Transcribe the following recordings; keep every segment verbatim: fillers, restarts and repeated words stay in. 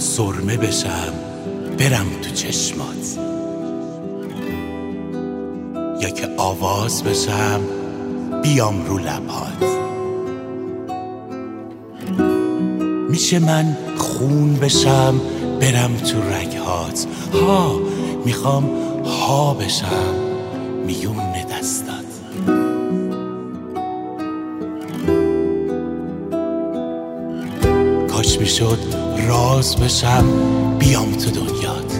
سرمه بشم برم تو چشمات، یا که آواز بشم بیام رو لبات. میشه من خون بشم برم تو رگهات، ها میخوام ها بشم میون دستات. کاش میشد راز بشم بیام تو دنیات،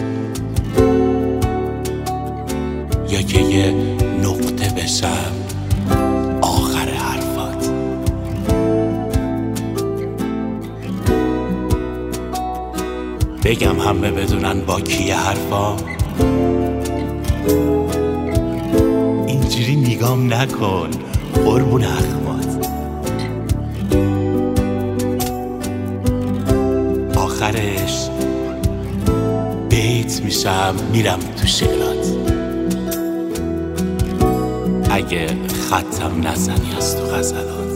یا که یه نقطه بشم آخر حرفات. بگم همه بدونن با کیه حرفام، اینجوری نگام نکن قربون اخوات. آخرش بیت میشم میرم تو شعرات، اگه خطم نزنی از تو غزلات.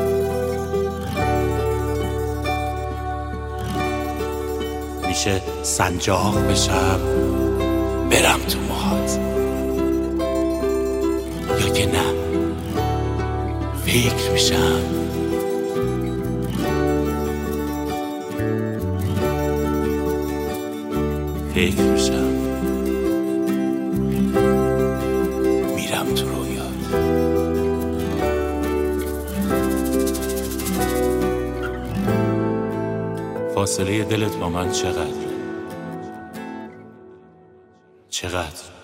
میشه سنجاق بشم برم تو موهات، یا که نه فکر میشم فکر میشم میرم تو رویات. فاصله دلت با من چقدر؟ چقدر؟